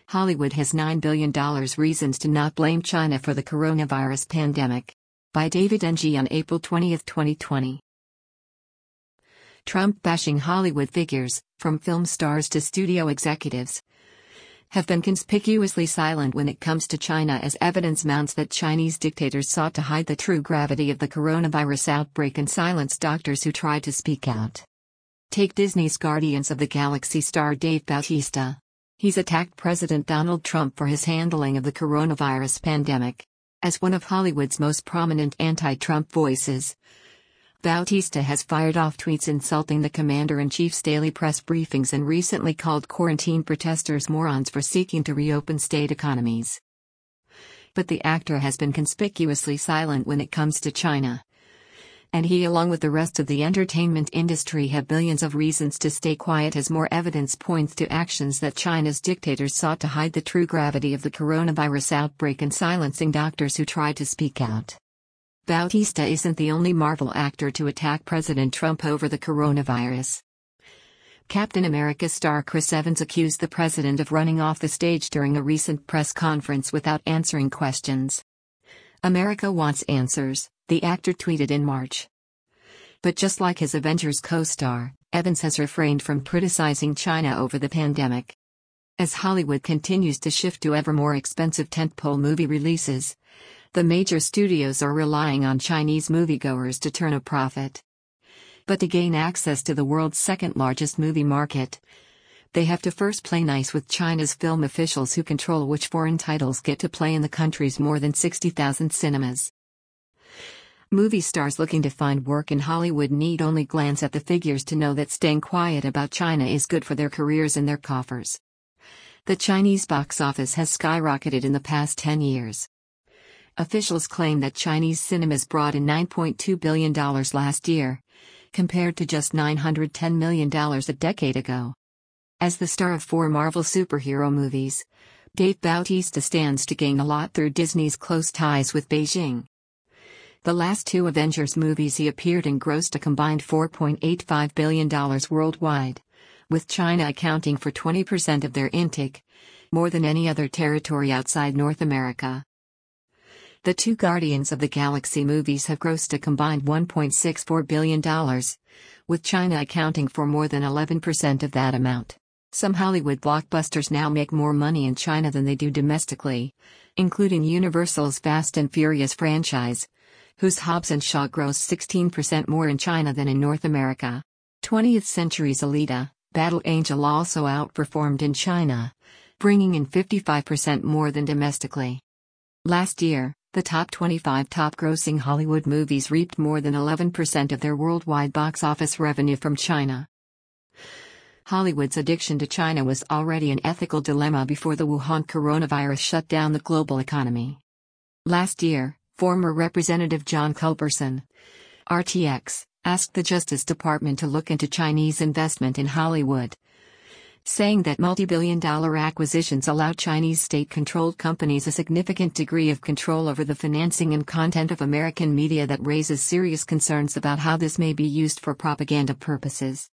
Hollywood has $9 billion reasons to not blame China for the coronavirus pandemic. By David Ng on April 20, 2020. Trump bashing Hollywood figures, from film stars to studio executives, have been conspicuously silent when it comes to China as evidence mounts that Chinese dictators sought to hide the true gravity of the coronavirus outbreak and silence doctors who tried to speak out. Take Disney's Guardians of the Galaxy star Dave Bautista. He's attacked President Donald Trump for his handling of the coronavirus pandemic. As one of Hollywood's most prominent anti-Trump voices, Bautista has fired off tweets insulting the commander-in-chief's daily press briefings and recently called quarantine protesters morons for seeking to reopen state economies. But the actor has been conspicuously silent when it comes to China. And he, along with the rest of the entertainment industry, have billions of reasons to stay quiet as more evidence points to actions that China's dictators sought to hide the true gravity of the coronavirus outbreak and silencing doctors who tried to speak out. Bautista isn't the only Marvel actor to attack President Trump over the coronavirus. Captain America star Chris Evans accused the president of running off the stage during a recent press conference without answering questions. "America wants answers," the actor tweeted in March. But just like his Avengers co-star, Evans has refrained from criticizing China over the pandemic. As Hollywood continues to shift to ever more expensive tentpole movie releases, the major studios are relying on Chinese moviegoers to turn a profit. But to gain access to the world's second-largest movie market, they have to first play nice with China's film officials who control which foreign titles get to play in the country's more than 60,000 cinemas. Movie stars looking to find work in Hollywood need only glance at the figures to know that staying quiet about China is good for their careers and their coffers. The Chinese box office has skyrocketed in the past 10 years. Officials claim that Chinese cinemas brought in $9.2 billion last year, compared to just $910 million a decade ago. As the star of 4 Marvel superhero movies, Dave Bautista stands to gain a lot through Disney's close ties with Beijing. The last 2 Avengers movies he appeared in grossed a combined $4.85 billion worldwide, with China accounting for 20% of their intake, more than any other territory outside North America. The 2 Guardians of the Galaxy movies have grossed a combined $1.64 billion, with China accounting for more than 11% of that amount. Some Hollywood blockbusters now make more money in China than they do domestically, including Universal's Fast and Furious franchise, whose Hobbs & Shaw grossed 16% more in China than in North America. 20th Century's Alita: Battle Angel also outperformed in China, bringing in 55% more than domestically. Last year, the top 25 top-grossing Hollywood movies reaped more than 11% of their worldwide box office revenue from China. Hollywood's addiction to China was already an ethical dilemma before the Wuhan coronavirus shut down the global economy. Last year, former Representative John Culberson, RTX, asked the Justice Department to look into Chinese investment in Hollywood, saying that multi-billion-dollar acquisitions allow Chinese state-controlled companies a significant degree of control over the financing and content of American media that raises serious concerns about how this may be used for propaganda purposes.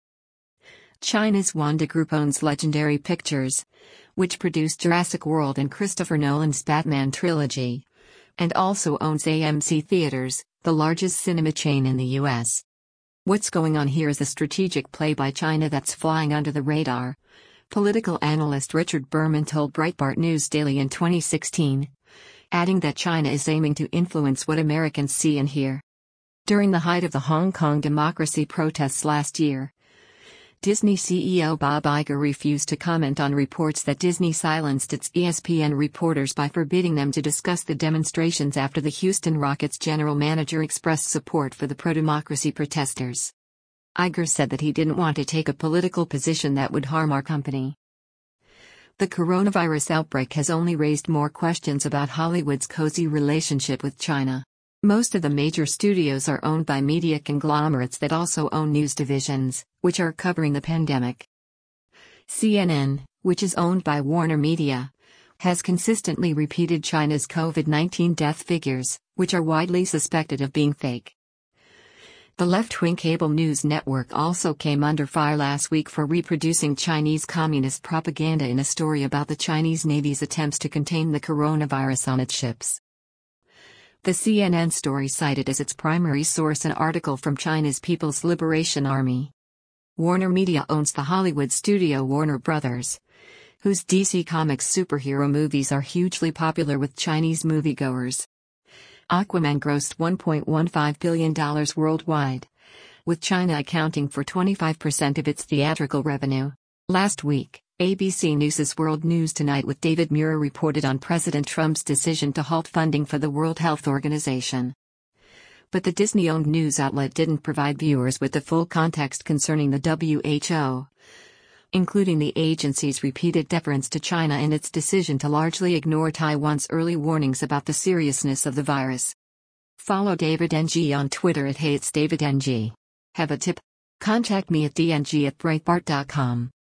China's Wanda Group owns Legendary Pictures, which produced Jurassic World and Christopher Nolan's Batman trilogy, and also owns AMC Theaters, the largest cinema chain in the U.S. What's going on here is a strategic play by China that's flying under the radar, political analyst Richard Berman told Breitbart News Daily in 2016, adding that China is aiming to influence what Americans see and hear. During the height of the Hong Kong democracy protests last year, Disney CEO Bob Iger refused to comment on reports that Disney silenced its ESPN reporters by forbidding them to discuss the demonstrations after the Houston Rockets general manager expressed support for the pro-democracy protesters. Iger said that he didn't want to take a political position that would harm our company. The coronavirus outbreak has only raised more questions about Hollywood's cozy relationship with China. Most of the major studios are owned by media conglomerates that also own news divisions, which are covering the pandemic. CNN, which is owned by Warner Media, has consistently repeated China's COVID-19 death figures, which are widely suspected of being fake. The left-wing cable news network also came under fire last week for reproducing Chinese communist propaganda in a story about the Chinese Navy's attempts to contain the coronavirus on its ships. The CNN story cited as its primary source an article from China's People's Liberation Army. Warner Media owns the Hollywood studio Warner Brothers, whose DC Comics superhero movies are hugely popular with Chinese moviegoers. Aquaman grossed $1.15 billion worldwide, with China accounting for 25% of its theatrical revenue. Last week, ABC News' World News Tonight with David Muir reported on President Trump's decision to halt funding for the World Health Organization. But the Disney-owned news outlet didn't provide viewers with the full context concerning the WHO, including the agency's repeated deference to China and its decision to largely ignore Taiwan's early warnings about the seriousness of the virus. Follow David NG on Twitter at HeyIt'sDavidNG. Have a tip? Contact me at dng@breitbart.com.